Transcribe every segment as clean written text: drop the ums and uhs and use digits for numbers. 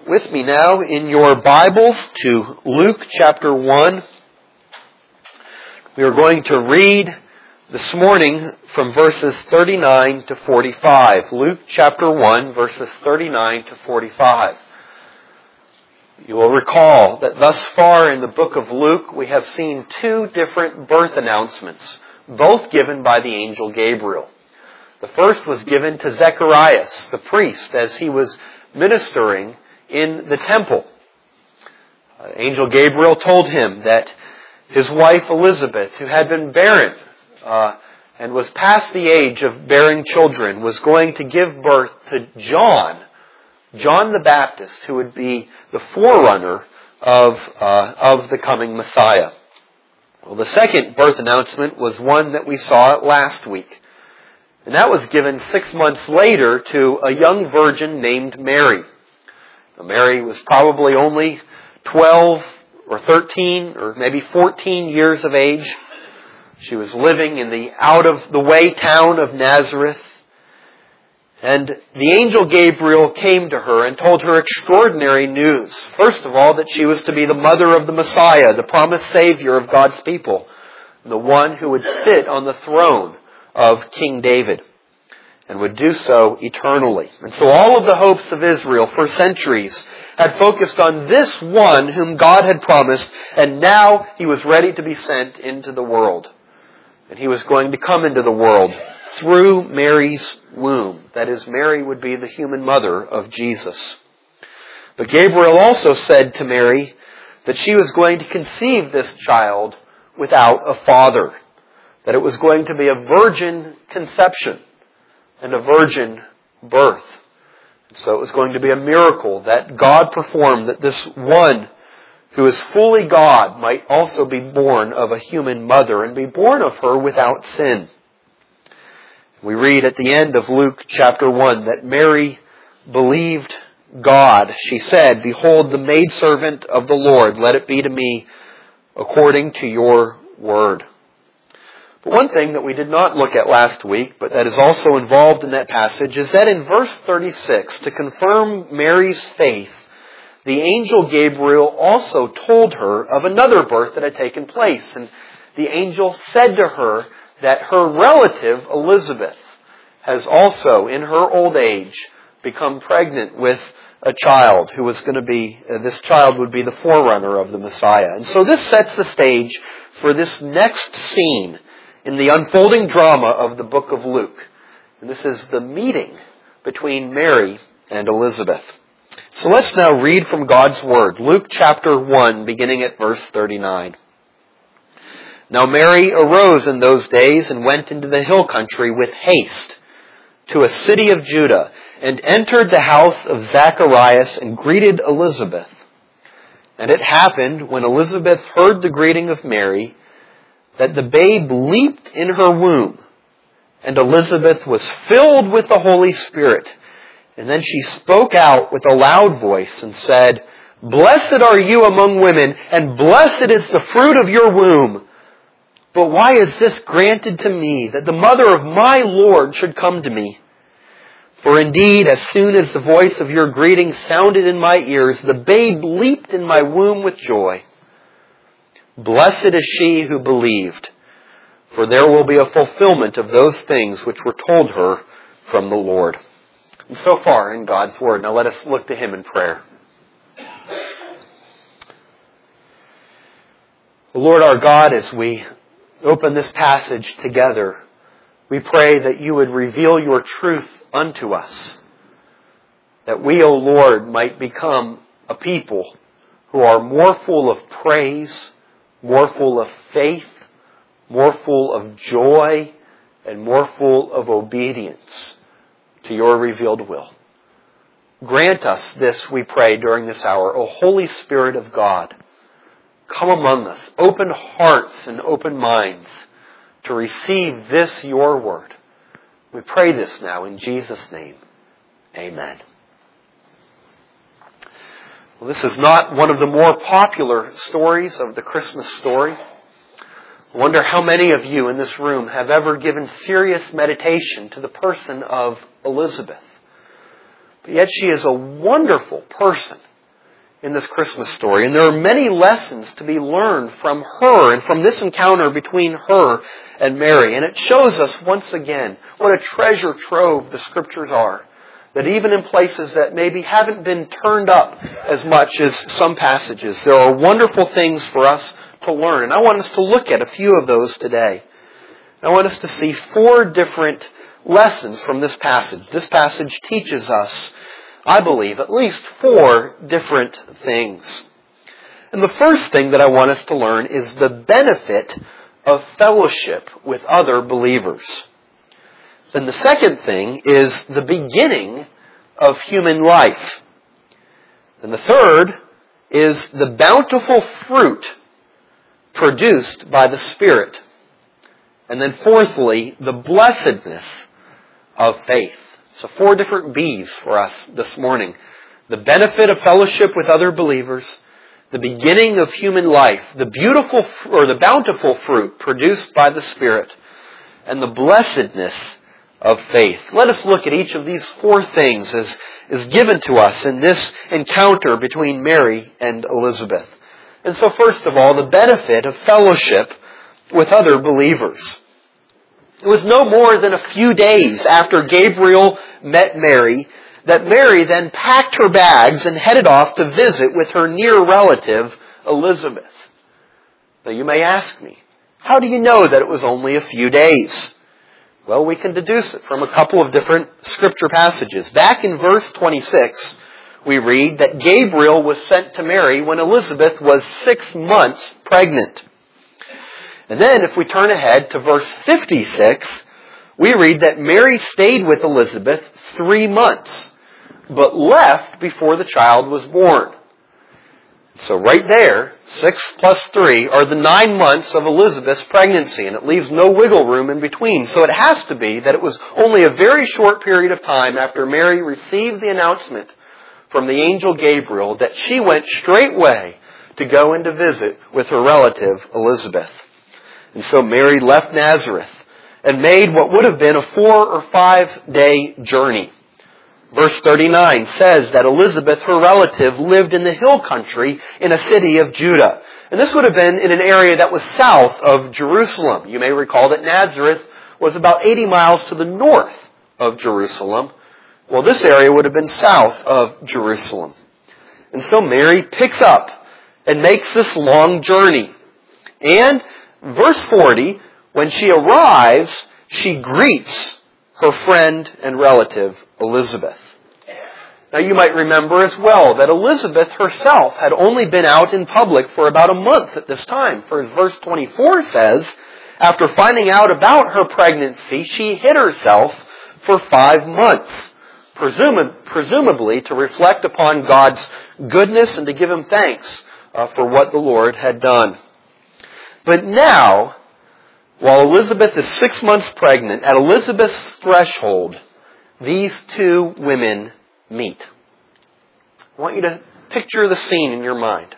with me now in your Bibles to Luke chapter 1. We are going to read this morning from verses 39 to 45. Luke chapter 1, verses 39 to 45. You will recall that thus far in the book of Luke, we have seen two different birth announcements, both given by the angel Gabriel. The first was given to Zacharias, the priest, as he was ministering in the temple. Angel Gabriel told him that his wife Elizabeth, who had been barren and was past the age of bearing children, was going to give birth to John the Baptist, who would be the forerunner of the coming Messiah. Well, the second birth announcement was one that we saw last week. And that was given 6 months later to a young virgin named Mary. Now, Mary was probably only 12 or 13 or maybe 14 years of age. She was living in the out-of-the-way town of Nazareth. And the angel Gabriel came to her and told her extraordinary news. First of all, that she was to be the mother of the Messiah, the promised Savior of God's people, the one who would sit on the throne of King David and would do so eternally. And so all of the hopes of Israel for centuries had focused on this one whom God had promised, and now he was ready to be sent into the world. And he was going to come into the world through Mary's womb. That is, Mary would be the human mother of Jesus. But Gabriel also said to Mary that she was going to conceive this child without a father. That it was going to be a virgin conception and a virgin birth. So it was going to be a miracle that God performed, that this one who is fully God might also be born of a human mother and be born of her without sin. We read at the end of Luke chapter 1 that Mary believed God. She said, "Behold, the maidservant of the Lord, let it be to me according to your word." But one thing that we did not look at last week, but that is also involved in that passage, is that in verse 36, to confirm Mary's faith, the angel Gabriel also told her of another birth that had taken place. And the angel said to her that her relative, Elizabeth, has also, in her old age, become pregnant with a child who was going to be, this child would be the forerunner of the Messiah. And so this sets the stage for this next scene in the unfolding drama of the book of Luke. And this is the meeting between Mary and Elizabeth. So let's now read from God's Word. Luke chapter 1, beginning at verse 39. Now Mary arose in those days and went into the hill country with haste to a city of Judah, and entered the house of Zacharias and greeted Elizabeth. And it happened, when Elizabeth heard the greeting of Mary, that the babe leaped in her womb, and Elizabeth was filled with the Holy Spirit. And then she spoke out with a loud voice and said, "Blessed are you among women, and blessed is the fruit of your womb. But why is this granted to me, that the mother of my Lord should come to me? For indeed, as soon as the voice of your greeting sounded in my ears, the babe leaped in my womb with joy. Blessed is she who believed, for there will be a fulfillment of those things which were told her from the Lord." And so far in God's Word. Now let us look to Him in prayer. Lord our God, as we open this passage together, we pray that you would reveal your truth unto us. That we, O Lord, might become a people who are more full of praise, more full of faith, more full of joy, and more full of obedience to your revealed will. Grant us this, we pray, during this hour. O Holy Spirit of God, come among us. Open hearts and open minds to receive this, your word. We pray this now in Jesus' name. Amen. Well, this is not one of the more popular stories of the Christmas story. I wonder how many of you in this room have ever given serious meditation to the person of Elizabeth. But yet she is a wonderful person in this Christmas story. And there are many lessons to be learned from her and from this encounter between her and Mary. And it shows us once again what a treasure trove the Scriptures are. That even in places that maybe haven't been turned up as much as some passages, there are wonderful things for us to learn. And I want us to look at a few of those today. I want us to see 4 different lessons from this passage. This passage teaches us, I believe, at least 4 different things. And the first thing that I want us to learn is the benefit of fellowship with other believers. Then the second thing is the beginning of human life. And the third is the bountiful fruit produced by the Spirit. And then fourthly, the blessedness of faith. So 4 different B's for us this morning. The benefit of fellowship with other believers, the beginning of human life, the beautiful or the bountiful fruit produced by the Spirit, and the blessedness of faith. Let us look at each of these 4 things as is given to us in this encounter between Mary and Elizabeth. And so first of all, the benefit of fellowship with other believers. It was no more than a few days after Gabriel met Mary that Mary then packed her bags and headed off to visit with her near relative, Elizabeth. Now you may ask me, how do you know that it was only a few days? Well, we can deduce it from a couple of different Scripture passages. Back in verse 26, we read that Gabriel was sent to Mary when Elizabeth was 6 months pregnant. And then if we turn ahead to verse 56, we read that Mary stayed with Elizabeth 3 months, but left before the child was born. So right there, 6 plus 3 are the 9 months of Elizabeth's pregnancy, and it leaves no wiggle room in between. So it has to be that it was only a very short period of time after Mary received the announcement from the angel Gabriel that she went straightway to go and to visit with her relative Elizabeth. And so Mary left Nazareth and made what would have been a 4 or 5 day journey. Verse 39 says that Elizabeth, her relative, lived in the hill country in a city of Judah. And this would have been in an area that was south of Jerusalem. You may recall that Nazareth was about 80 miles to the north of Jerusalem. Well, this area would have been south of Jerusalem. And so Mary picks up and makes this long journey. And verse 40, when she arrives, she greets her friend and relative, Elizabeth. Now you might remember as well that Elizabeth herself had only been out in public for about a month at this time. For as verse 24 says, after finding out about her pregnancy, she hid herself for 5 months, presumably to reflect upon God's goodness and to give Him thanks for what the Lord had done. But now, while Elizabeth is 6 months pregnant, at Elizabeth's threshold, these 2 women meet. I want you to picture the scene in your mind.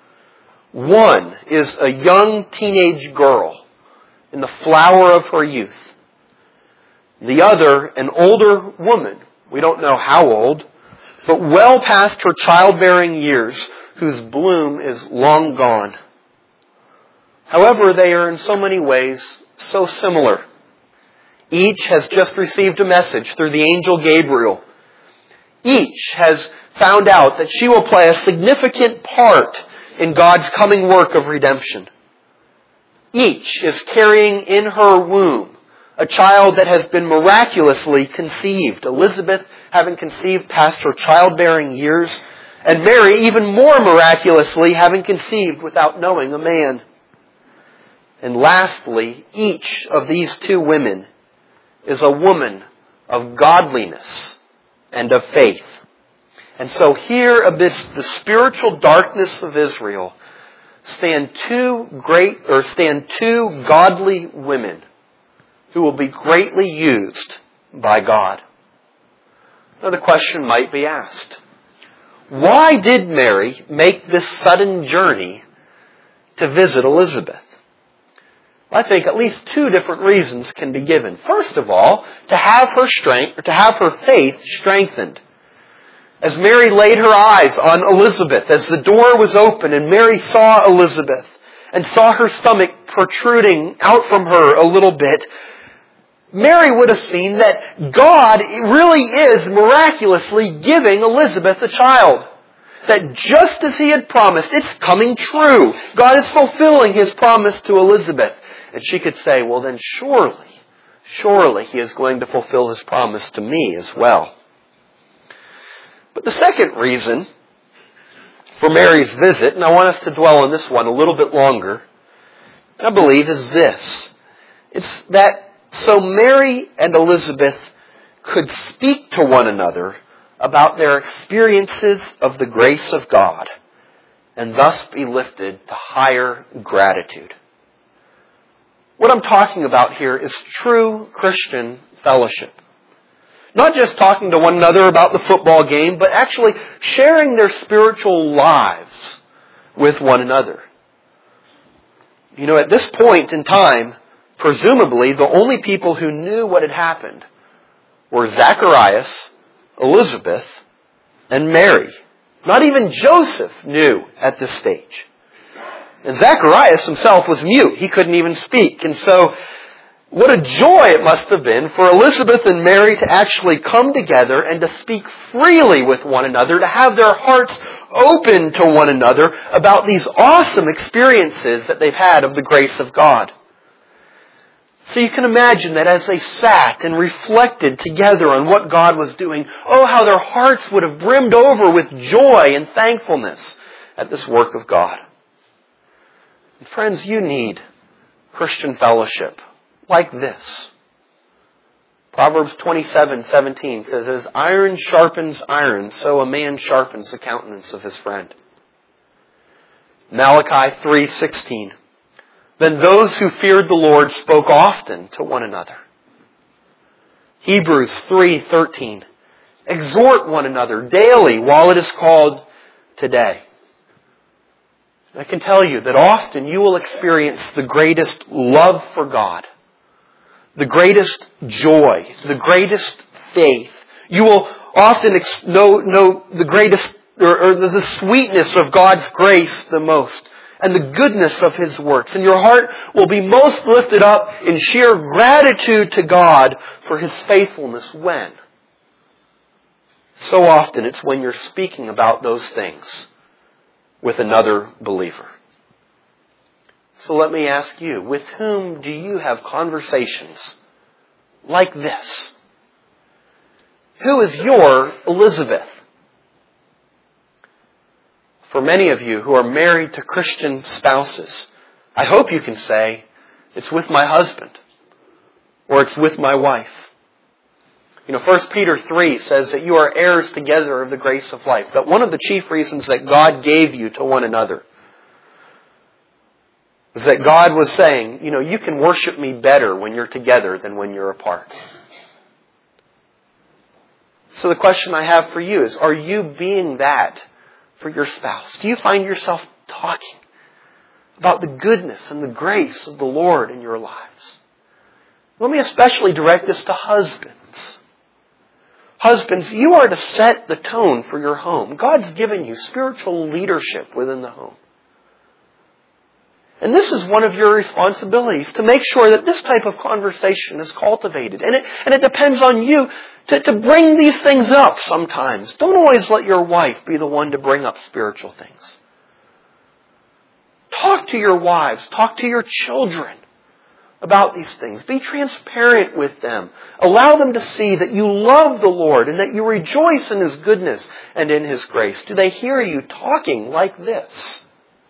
One is a young teenage girl in the flower of her youth. The other, an older woman, we don't know how old, but well past her childbearing years, whose bloom is long gone. However, they are in so many ways so similar. Each has just received a message through the angel Gabriel. Each has found out that she will play a significant part in God's coming work of redemption. Each is carrying in her womb a child that has been miraculously conceived. Elizabeth having conceived past her childbearing years, and Mary even more miraculously having conceived without knowing a man. And lastly, each of these 2 women is a woman of godliness and of faith. And so here amidst the spiritual darkness of Israel stand 2 godly women who will be greatly used by God. Now the question might be asked, why did Mary make this sudden journey to visit Elizabeth? I think at least 2 different reasons can be given. First of all, to have her faith strengthened. As Mary laid her eyes on Elizabeth, as the door was open and Mary saw Elizabeth and saw her stomach protruding out from her a little bit, Mary would have seen that God really is miraculously giving Elizabeth a child. That just as He had promised, it's coming true. God is fulfilling His promise to Elizabeth. And she could say, well then surely He is going to fulfill His promise to me as well. But the second reason for Mary's visit, and I want us to dwell on this one a little bit longer, I believe is this. It's that so Mary and Elizabeth could speak to one another about their experiences of the grace of God and thus be lifted to higher gratitude. What I'm talking about here is true Christian fellowship. Not just talking to one another about the football game, but actually sharing their spiritual lives with one another. You know, at this point in time, presumably the only people who knew what had happened were Zacharias, Elizabeth, and Mary. Not even Joseph knew at this stage. And Zacharias himself was mute. He couldn't even speak. And so, what a joy it must have been for Elizabeth and Mary to actually come together and to speak freely with one another, to have their hearts open to one another about these awesome experiences that they've had of the grace of God. So you can imagine that as they sat and reflected together on what God was doing, oh, how their hearts would have brimmed over with joy and thankfulness at this work of God. And friends, you need Christian fellowship like this. Proverbs 27:17 says, as iron sharpens iron, so a man sharpens the countenance of his friend. Malachi 3:16. Then those who feared the Lord spoke often to one another. Hebrews 3:13. Exhort one another daily while it is called today. I can tell you that often you will experience the greatest love for God, the greatest joy, the greatest faith. You will often know the greatest, or the sweetness of God's grace the most, and the goodness of His works. And your heart will be most lifted up in sheer gratitude to God for His faithfulness. When? So often it's when you're speaking about those things with another believer. So let me ask you, with whom do you have conversations like this? Who is your Elizabeth? For many of you who are married to Christian spouses, I hope you can say, it's with my husband, or it's with my wife. You know, 1 Peter 3 says that you are heirs together of the grace of life. That one of the chief reasons that God gave you to one another is that God was saying, you know, you can worship me better when you're together than when you're apart. So the question I have for you is, are you being that for your spouse? Do you find yourself talking about the goodness and the grace of the Lord in your lives? Let me especially direct this to husbands. Husbands, you are to set the tone for your home. God's given you spiritual leadership within the home. And this is one of your responsibilities, to make sure that this type of conversation is cultivated. And it depends on you to bring these things up sometimes. Don't always let your wife be the one to bring up spiritual things. Talk to your wives. Talk to your children about these things. Be transparent with them. Allow them to see that you love the Lord and that you rejoice in His goodness and in His grace. Do they hear you talking like this?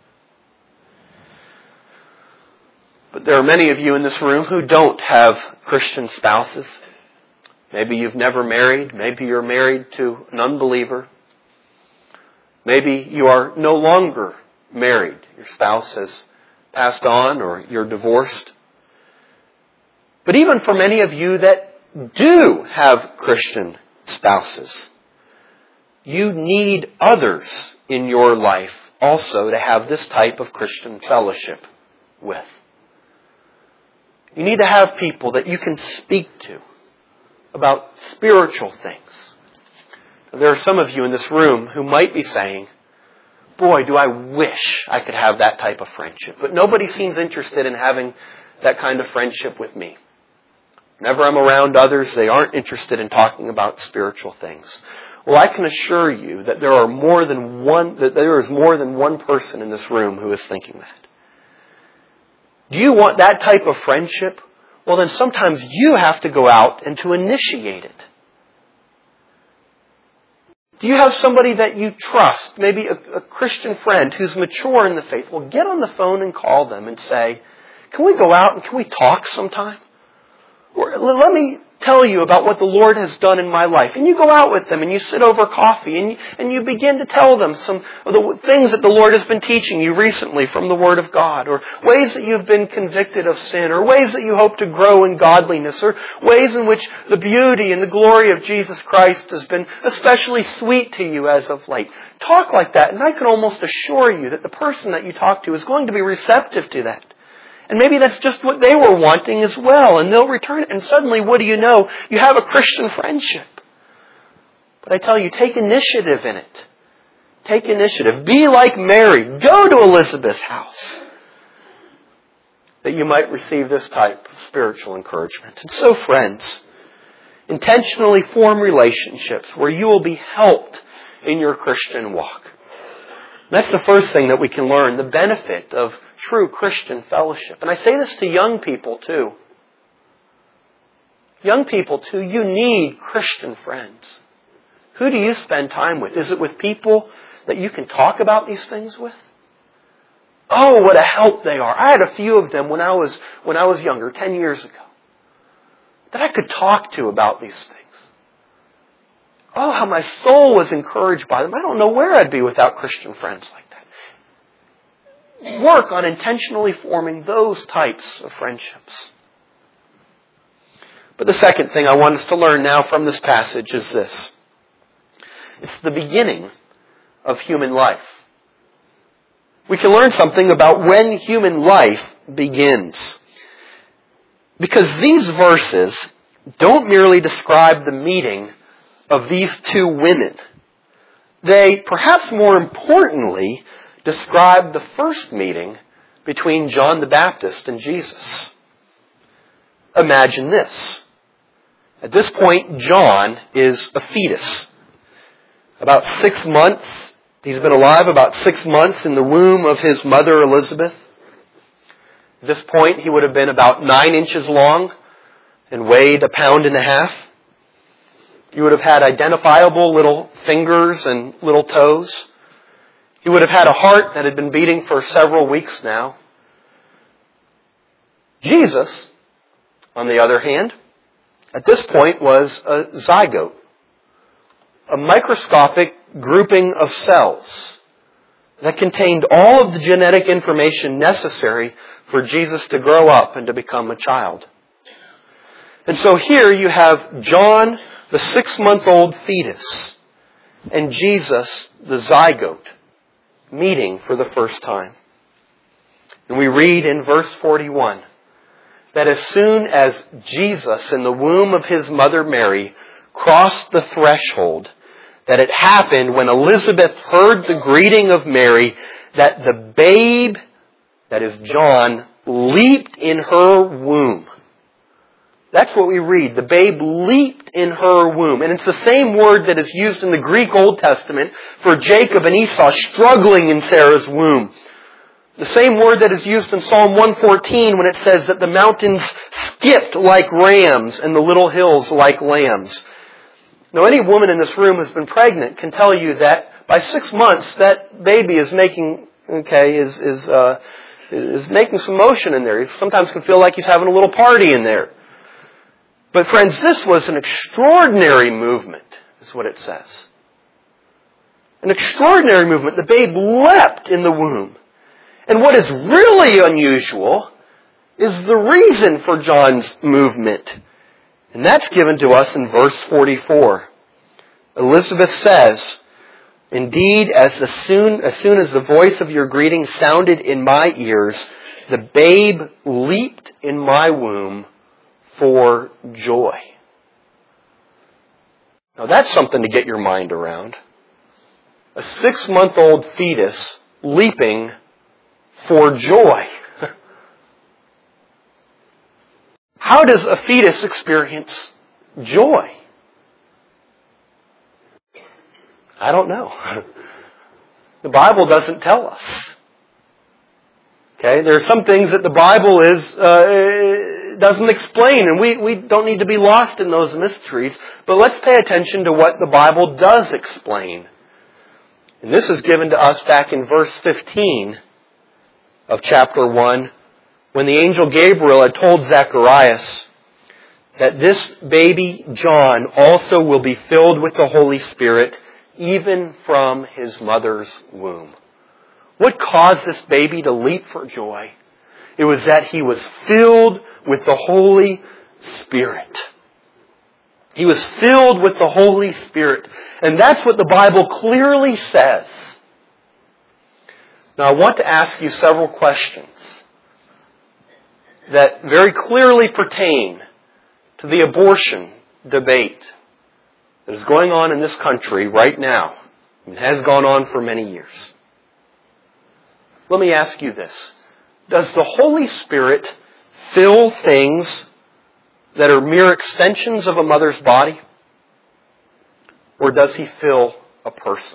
But there are many of you in this room who don't have Christian spouses. Maybe you've never married. Maybe you're married to an unbeliever. Maybe you are no longer married. Your spouse has passed on, or you're divorced. But even for many of you that do have Christian spouses, you need others in your life also to have this type of Christian fellowship with. You need to have people that you can speak to about spiritual things. There are some of you in this room who might be saying, boy, do I wish I could have that type of friendship. But nobody seems interested in having that kind of friendship with me. Whenever I'm around others, they aren't interested in talking about spiritual things. Well, I can assure you that there is more than one person in this room who is thinking that. Do you want that type of friendship? Well, then sometimes you have to go out and to initiate it. Do you have somebody that you trust, maybe a Christian friend who's mature in the faith? Well, get on the phone and call them and say, can we go out and can we talk sometime? Or let me tell you about what the Lord has done in my life. And you go out with them and you sit over coffee and you begin to tell them some of the things that the Lord has been teaching you recently from the Word of God, or ways that you've been convicted of sin, or ways that you hope to grow in godliness, or ways in which the beauty and the glory of Jesus Christ has been especially sweet to you as of late. Talk like that, and I can almost assure you that the person that you talk to is going to be receptive to that. And maybe that's just what they were wanting as well. And they'll return it. And suddenly, what do you know? You have a Christian friendship. But I tell you, take initiative in it. Take initiative. Be like Mary. Go to Elizabeth's house. That you might receive this type of spiritual encouragement. And so, friends, intentionally form relationships where you will be helped in your Christian walk. That's the first thing that we can learn, the benefit of true Christian fellowship. And I say this to young people too. Young people too, you need Christian friends. Who do you spend time with? Is it with people that you can talk about these things with? Oh, what a help they are. I had a few of them when I was younger, 10 years ago, that I could talk to about these things. Oh, how my soul was encouraged by them. I don't know where I'd be without Christian friends like that. Work on intentionally forming those types of friendships. But the second thing I want us to learn now from this passage is this. It's the beginning of human life. We can learn something about when human life begins. Because these verses don't merely describe the meeting of these two women. They, perhaps more importantly, describe the first meeting between John the Baptist and Jesus. Imagine this. At this point, John is a fetus. About 6 months. He's been alive about 6 months in the womb of his mother Elizabeth. At this point, he would have been about 9 inches long and weighed 1.5 pounds. You would have had identifiable little fingers and little toes. He would have had a heart that had been beating for several weeks now. Jesus, on the other hand, at this point was a zygote, a microscopic grouping of cells that contained all of the genetic information necessary for Jesus to grow up and to become a child. And so here you have John, the 6-month-old fetus, and Jesus, the zygote, meeting for the first time. And we read in verse 41 that as soon as Jesus, in the womb of his mother Mary, crossed the threshold, that it happened when Elizabeth heard the greeting of Mary, that the babe, that is John, leaped in her womb. That's what we read. The babe leaped in her womb. And it's the same word that is used in the Greek Old Testament for Jacob and Esau struggling in Sarah's womb. The same word that is used in Psalm 114 when it says that the mountains skipped like rams and the little hills like lambs. Now, any woman in this room who's been pregnant can tell you that by 6 months that baby is making making some motion in there. He sometimes can feel like he's having a little party in there. But friends, this was an extraordinary movement, is what it says. An extraordinary movement. The babe leapt in the womb. And what is really unusual is the reason for John's movement. And that's given to us in verse 44. Elizabeth says, "Indeed, as soon as the voice of your greeting sounded in my ears, the babe leaped in my womb for joy." Now that's something to get your mind around. A 6-month-old fetus leaping for joy. How does a fetus experience joy? I don't know. The Bible doesn't tell us. Okay, there are some things that the Bible doesn't explain, and we don't need to be lost in those mysteries. But let's pay attention to what the Bible does explain. And this is given to us back in verse 15 of chapter 1, when the angel Gabriel had told Zacharias that this baby John also will be filled with the Holy Spirit, even from his mother's womb. What caused this baby to leap for joy? It was that he was filled with the Holy Spirit. He was filled with the Holy Spirit. And that's what the Bible clearly says. Now I want to ask you several questions that very clearly pertain to the abortion debate that is going on in this country right now and has gone on for many years. Let me ask you this. Does the Holy Spirit fill things that are mere extensions of a mother's body? Or does He fill a person?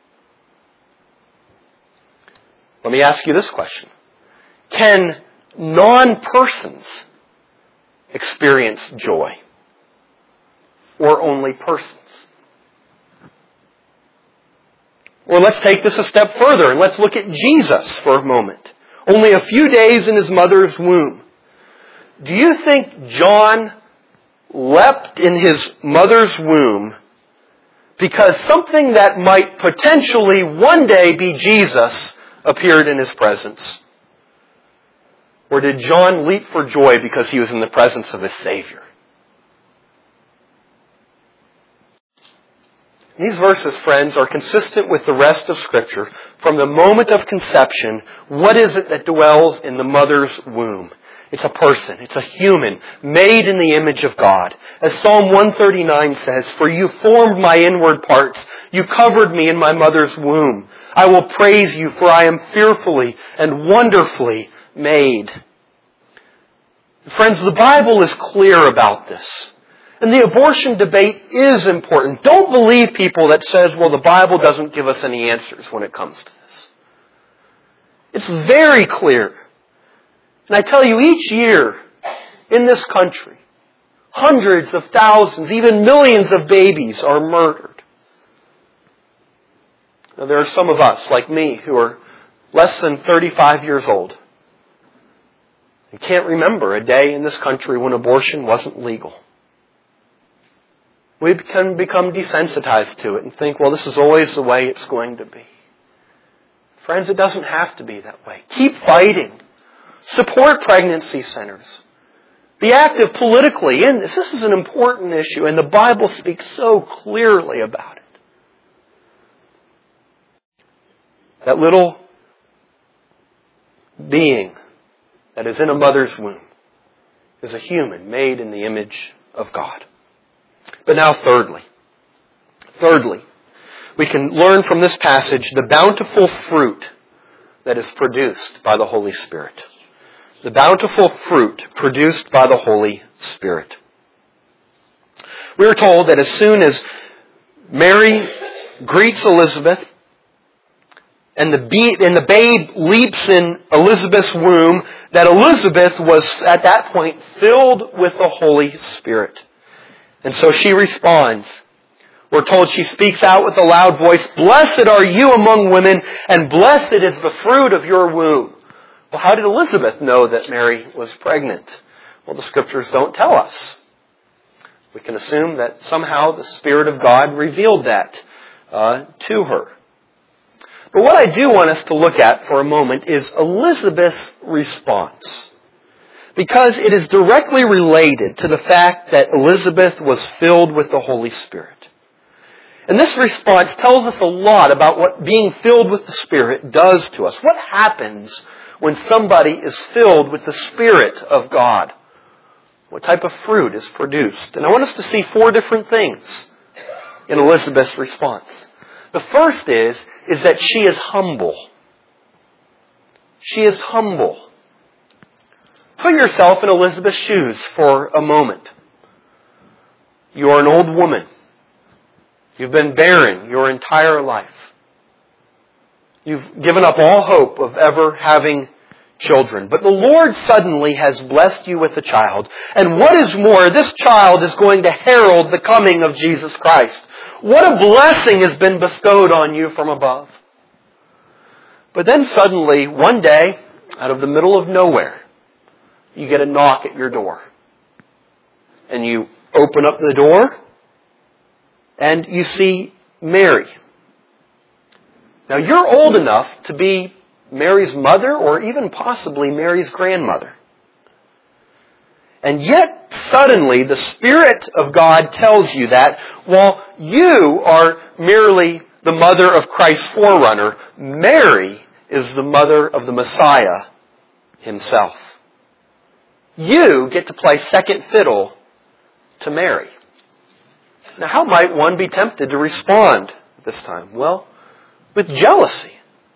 Let me ask you this question. Can non-persons experience joy? Or only persons? Or let's take this a step further and let's look at Jesus for a moment. Only a few days in his mother's womb. Do you think John leapt in his mother's womb because something that might potentially one day be Jesus appeared in his presence? Or did John leap for joy because he was in the presence of his Savior? These verses, friends, are consistent with the rest of Scripture. From the moment of conception, what is it that dwells in the mother's womb? It's a person. It's a human, made in the image of God. As Psalm 139 says, "For you formed my inward parts. You covered me in my mother's womb. I will praise you, for I am fearfully and wonderfully made." Friends, the Bible is clear about this. And the abortion debate is important. Don't believe people that says, well, the Bible doesn't give us any answers when it comes to this. It's very clear. And I tell you, each year in this country, hundreds of thousands, even millions of babies are murdered. Now, there are some of us, like me, who are less than 35 years old and can't remember a day in this country when abortion wasn't legal. We can become desensitized to it and think, well, this is always the way it's going to be. Friends, it doesn't have to be that way. Keep fighting. Support pregnancy centers. Be active politically in this. This is an important issue, and the Bible speaks so clearly about it. That little being that is in a mother's womb is a human made in the image of God. But now thirdly, we can learn from this passage the bountiful fruit that is produced by the Holy Spirit. The bountiful fruit produced by the Holy Spirit. We are told that as soon as Mary greets Elizabeth and the babe leaps in Elizabeth's womb, that Elizabeth was at that point filled with the Holy Spirit. And so she responds. We're told she speaks out with a loud voice, "Blessed are you among women, and blessed is the fruit of your womb." Well, how did Elizabeth know that Mary was pregnant? Well, the Scriptures don't tell us. We can assume that somehow the Spirit of God revealed that to her. But what I do want us to look at for a moment is Elizabeth's response. Because it is directly related to the fact that Elizabeth was filled with the Holy Spirit. And this response tells us a lot about what being filled with the Spirit does to us. What happens when somebody is filled with the Spirit of God? What type of fruit is produced? And I want us to see 4 different things in Elizabeth's response. The first is that she is humble. She is humble. Put yourself in Elizabeth's shoes for a moment. You are an old woman. You've been barren your entire life. You've given up all hope of ever having children. But the Lord suddenly has blessed you with a child. And what is more, this child is going to herald the coming of Jesus Christ. What a blessing has been bestowed on you from above. But then suddenly, one day, out of the middle of nowhere, you get a knock at your door. And you open up the door, and you see Mary. Now, you're old enough to be Mary's mother or even possibly Mary's grandmother. And yet, suddenly, the Spirit of God tells you that while you are merely the mother of Christ's forerunner, Mary is the mother of the Messiah himself. You get to play second fiddle to Mary. Now, how might one be tempted to respond this time? Well, with jealousy.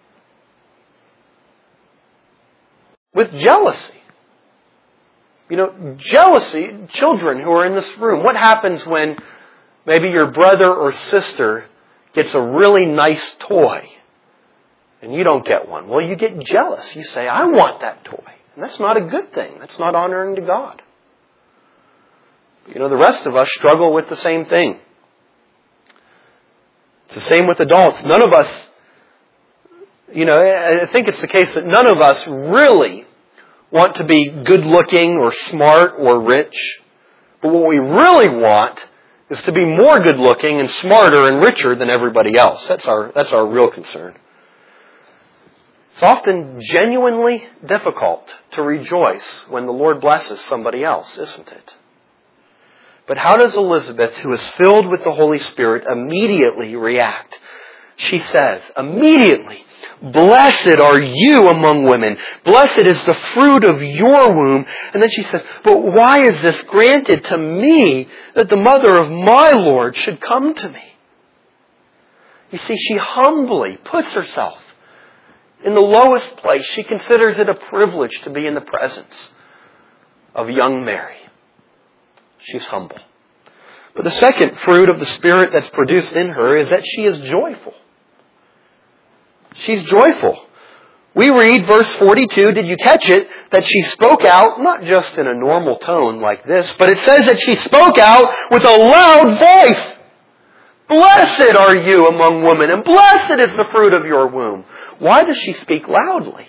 With jealousy. You know, jealousy, children who are in this room, what happens when maybe your brother or sister gets a really nice toy and you don't get one? Well, you get jealous. You say, I want that toy. And that's not a good thing. That's not honoring to God. You know, the rest of us struggle with the same thing. It's the same with adults. None of us, you know, I think it's the case that none of us really want to be good looking or smart or rich. But what we really want is to be more good looking and smarter and richer than everybody else. That's our real concern. It's often genuinely difficult to rejoice when the Lord blesses somebody else, isn't it? But how does Elizabeth, who is filled with the Holy Spirit, immediately react? She says, immediately, blessed are you among women. Blessed is the fruit of your womb. And then she says, but why is this granted to me that the mother of my Lord should come to me? You see, she humbly puts herself in the lowest place. She considers it a privilege to be in the presence of young Mary. She's humble. But the second fruit of the Spirit that's produced in her is that she is joyful. She's joyful. We read verse 42, did you catch it? That she spoke out, not just in a normal tone like this, but it says that she spoke out with a loud voice. Blessed are you among women, and blessed is the fruit of your womb. Why does she speak loudly?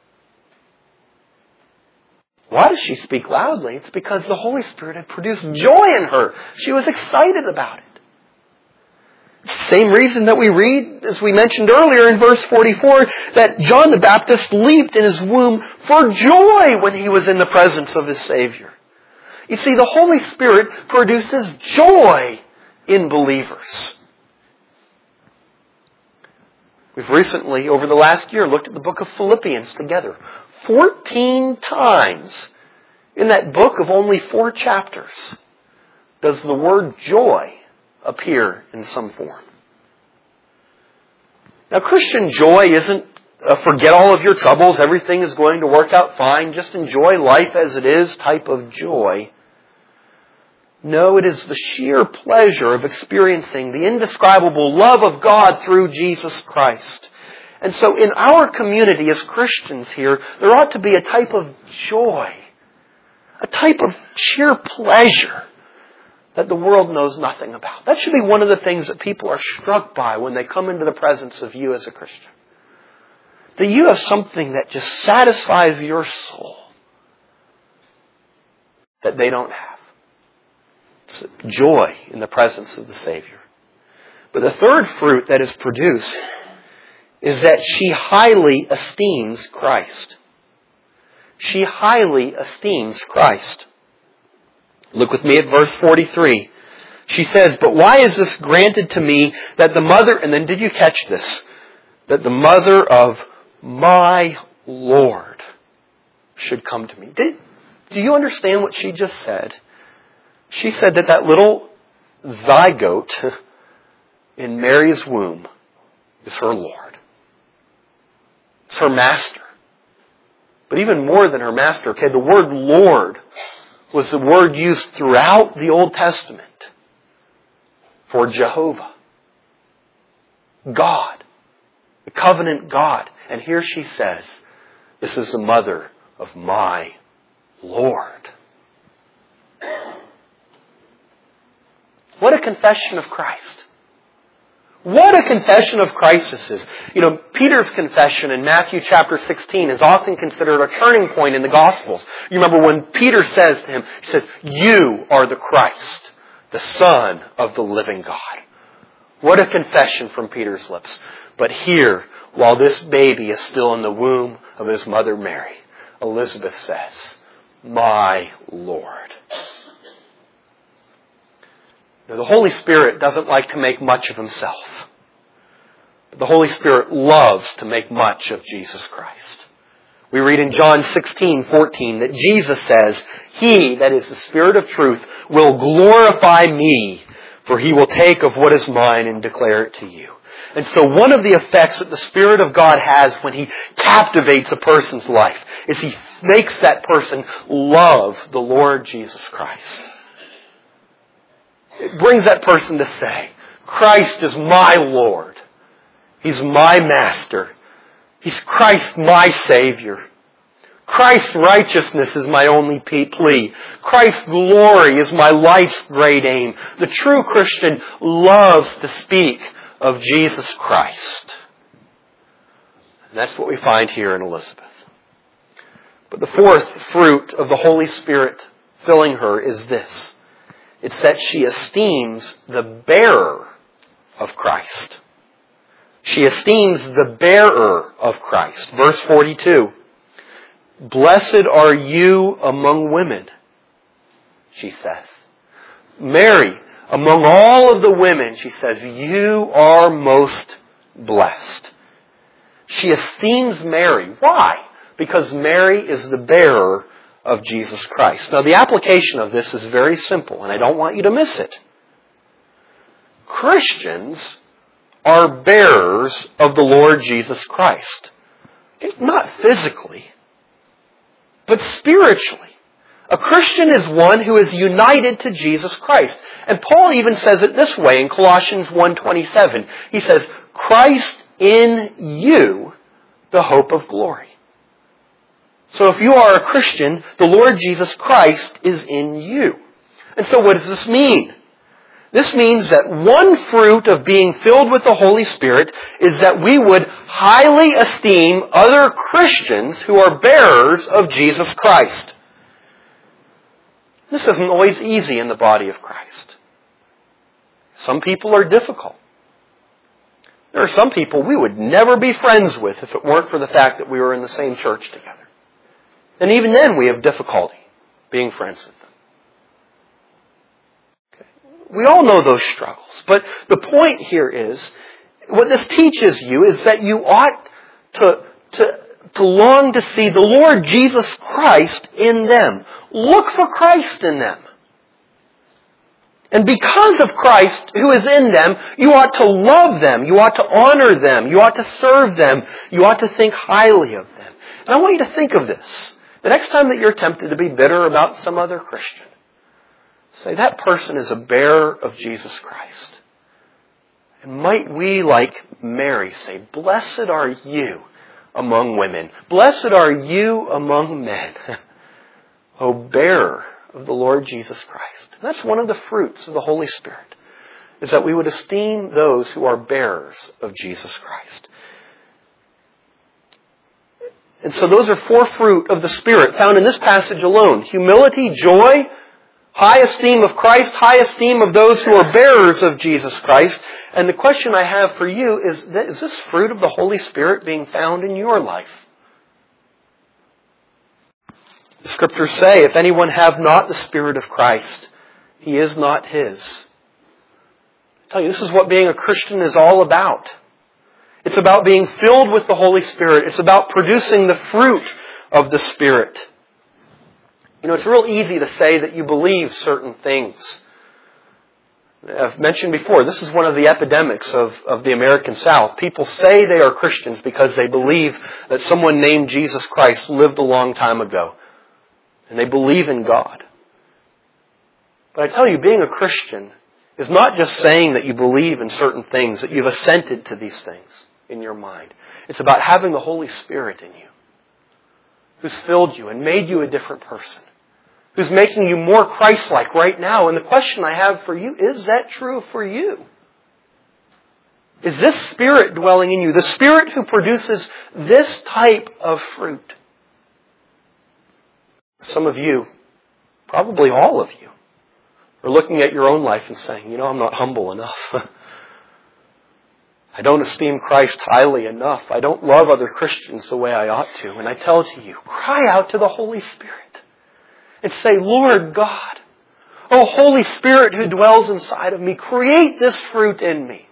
Why does she speak loudly? It's because the Holy Spirit had produced joy in her. She was excited about it. It's the same reason that we read, as we mentioned earlier in verse 44, that John the Baptist leaped in his womb for joy when he was in the presence of his Savior. You see, the Holy Spirit produces joy in believers. We've recently, over the last year, looked at the book of Philippians together. 14 times in that book of only 4 chapters does the word joy appear in some form. Now, Christian joy isn't a forget all of your troubles, everything is going to work out fine, just enjoy life as it is type of joy. No, it is the sheer pleasure of experiencing the indescribable love of God through Jesus Christ. And so in our community as Christians here, there ought to be a type of joy, a type of sheer pleasure that the world knows nothing about. That should be one of the things that people are struck by when they come into the presence of you as a Christian. That you have something that just satisfies your soul that they don't have. It's joy in the presence of the Savior. But the third fruit that is produced is that she highly esteems Christ. She highly esteems Christ. Look with me at verse 43. She says, but why is this granted to me that the mother, and then did you catch this? That the mother of my Lord should come to me. Do you understand what she just said? She said that little zygote in Mary's womb is her Lord. It's her master. But even more than her master, okay, the word Lord was the word used throughout the Old Testament for Jehovah. God. The covenant God. And here she says, this is the mother of my Lord. What a confession of Christ. What a confession of Christ this is. You know, Peter's confession in Matthew chapter 16 is often considered a turning point in the Gospels. You remember when Peter says to him, he says, "You are the Christ, the Son of the living God." What a confession from Peter's lips. But here, while this baby is still in the womb of his mother Mary, Elizabeth says, "My Lord." Now, the Holy Spirit doesn't like to make much of Himself. But the Holy Spirit loves to make much of Jesus Christ. We read in John 16:14 that Jesus says, "He, that is the Spirit of truth, will glorify me, for He will take of what is mine and declare it to you." And so one of the effects that the Spirit of God has when He captivates a person's life is He makes that person love the Lord Jesus Christ. It brings that person to say, Christ is my Lord. He's my Master. He's Christ my Savior. Christ's righteousness is my only plea. Christ's glory is my life's great aim. The true Christian loves to speak of Jesus Christ. And that's what we find here in Elizabeth. But the fourth fruit of the Holy Spirit filling her is this. It's that she esteems the bearer of Christ. She esteems the bearer of Christ. Verse 42. "Blessed are you among women," she says. Mary, among all of the women, she says, you are most blessed. She esteems Mary. Why? Because Mary is the bearer of Jesus Christ. Now, the application of this is very simple, and I don't want you to miss it. Christians are bearers of the Lord Jesus Christ. Not physically, but spiritually. A Christian is one who is united to Jesus Christ. And Paul even says it this way in Colossians 1:27. He says, "Christ in you, the hope of glory." So if you are a Christian, the Lord Jesus Christ is in you. And so what does this mean? This means that one fruit of being filled with the Holy Spirit is that we would highly esteem other Christians who are bearers of Jesus Christ. This isn't always easy in the body of Christ. Some people are difficult. There are some people we would never be friends with if it weren't for the fact that we were in the same church together. And even then we have difficulty being friends with them. Okay. We all know those struggles. But the point here is, what this teaches you is that you ought to long to see the Lord Jesus Christ in them. Look for Christ in them. And because of Christ who is in them, you ought to love them. You ought to honor them. You ought to serve them. You ought to think highly of them. And I want you to think of this. The next time that you're tempted to be bitter about some other Christian, say, that person is a bearer of Jesus Christ. And might we, like Mary, say, "Blessed are you among women. Blessed are you among men, O bearer of the Lord Jesus Christ." And that's one of the fruits of the Holy Spirit, is that we would esteem those who are bearers of Jesus Christ. And so those are four fruit of the Spirit found in this passage alone. Humility, joy, high esteem of Christ, high esteem of those who are bearers of Jesus Christ. And the question I have for you is this fruit of the Holy Spirit being found in your life? The Scriptures say, "If anyone have not the Spirit of Christ, he is not his." I tell you, this is what being a Christian is all about. It's about being filled with the Holy Spirit. It's about producing the fruit of the Spirit. You know, it's real easy to say that you believe certain things. I've mentioned before, this is one of the epidemics of the American South. People say they are Christians because they believe that someone named Jesus Christ lived a long time ago. And they believe in God. But I tell you, being a Christian is not just saying that you believe in certain things, that you've assented to these things in your mind. It's about having the Holy Spirit in you, who's filled you and made you a different person, who's making you more Christ-like right now. And the question I have for you, is that true for you? Is this Spirit dwelling in you, the Spirit who produces this type of fruit? Some of you, probably all of you, are looking at your own life and saying, I'm not humble enough. I don't esteem Christ highly enough. I don't love other Christians the way I ought to. And I tell to you, cry out to the Holy Spirit and say, Lord God, oh Holy Spirit who dwells inside of me, create this fruit in me,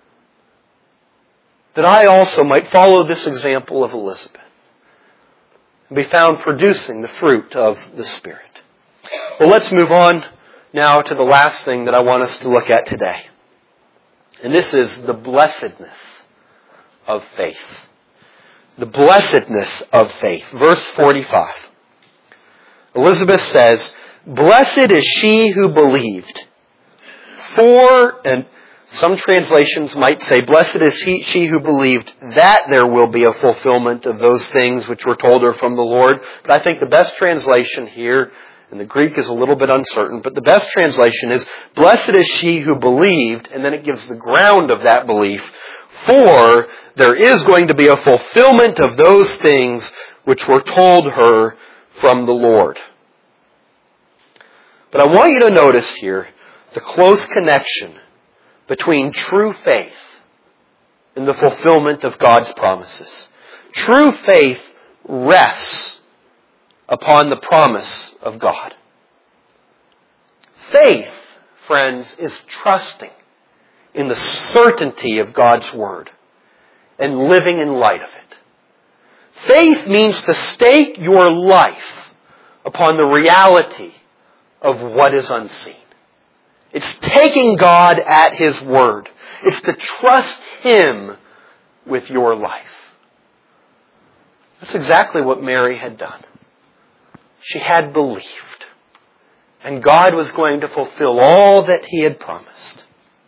that I also might follow this example of Elizabeth and be found producing the fruit of the Spirit. Well, let's move on now to the last thing that I want us to look at today. And this is the blessedness of faith. The blessedness of faith. Verse 45. Elizabeth says, "Blessed is she who believed. And some translations might say, blessed is she who believed that there will be a fulfillment of those things which were told her from the Lord." But I think the best translation here, and the Greek is a little bit uncertain, but the best translation is, blessed is she who believed, and then it gives the ground of that belief, for there is going to be a fulfillment of those things which were told her from the Lord. But I want you to notice here the close connection between true faith and the fulfillment of God's promises. True faith rests upon the promise of God. Faith, friends, is trusting in the certainty of God's Word and living in light of it. Faith means to stake your life upon the reality of what is unseen. It's taking God at His word. It's to trust Him with your life. That's exactly what Mary had done. She had believed. And God was going to fulfill all that He had promised.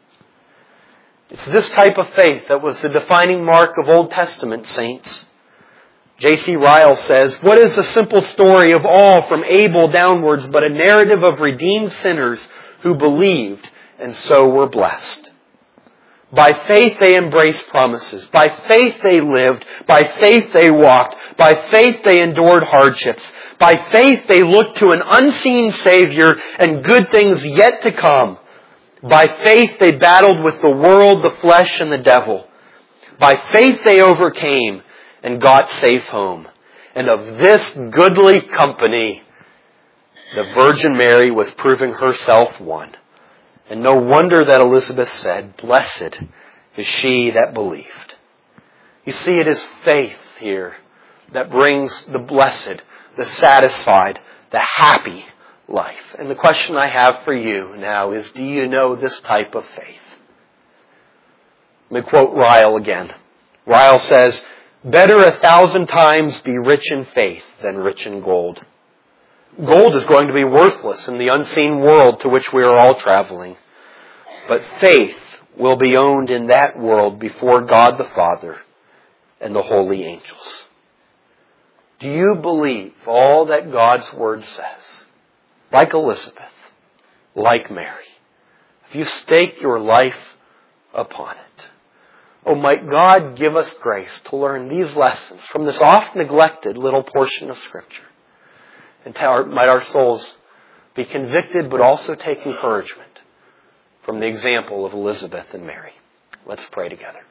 It's this type of faith that was the defining mark of Old Testament saints. J.C. Ryle says, "What is the simple story of all from Abel downwards but a narrative of redeemed sinners who believed and so were blessed? By faith they embraced promises. By faith they lived. By faith they walked. By faith they endured hardships. By faith they looked to an unseen Savior and good things yet to come. By faith they battled with the world, the flesh, and the devil. By faith they overcame and got safe home. And of this goodly company, the Virgin Mary was proving herself one. And no wonder that Elizabeth said, blessed is she that believed." You see, it is faith here that brings the blessed, the satisfied, the happy life. And the question I have for you now is, do you know this type of faith? Let me quote Ryle again. Ryle says, "Better 1,000 times be rich in faith than rich in gold. Gold is going to be worthless in the unseen world to which we are all traveling. But faith will be owned in that world before God the Father and the holy angels." Do you believe all that God's Word says? Like Elizabeth, like Mary. Have you staked your life upon it? Oh, might God give us grace to learn these lessons from this oft-neglected little portion of Scripture. And might our souls be convicted but also take encouragement from the example of Elizabeth and Mary. Let's pray together.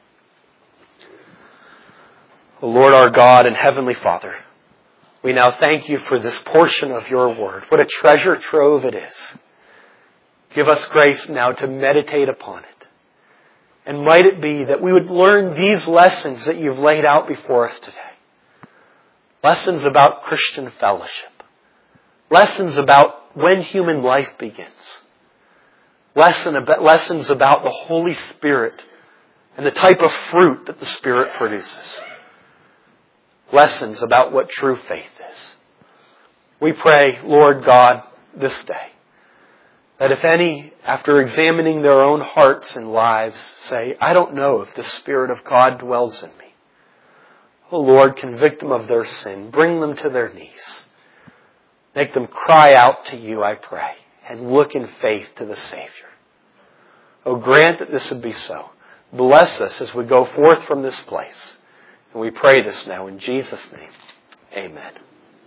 O Lord our God and Heavenly Father, we now thank You for this portion of Your Word. What a treasure trove it is. Give us grace now to meditate upon it. And might it be that we would learn these lessons that You've laid out before us today. Lessons about Christian fellowship. Lessons about when human life begins. lessons about the Holy Spirit and the type of fruit that the Spirit produces. Lessons about what true faith is. We pray, Lord God, this day, that if any, after examining their own hearts and lives, say, I don't know if the Spirit of God dwells in me. Oh Lord, convict them of their sin. Bring them to their knees. Make them cry out to you, I pray, and look in faith to the Savior. Oh, grant that this would be so. Bless us as we go forth from this place. And we pray this now in Jesus' name. Amen.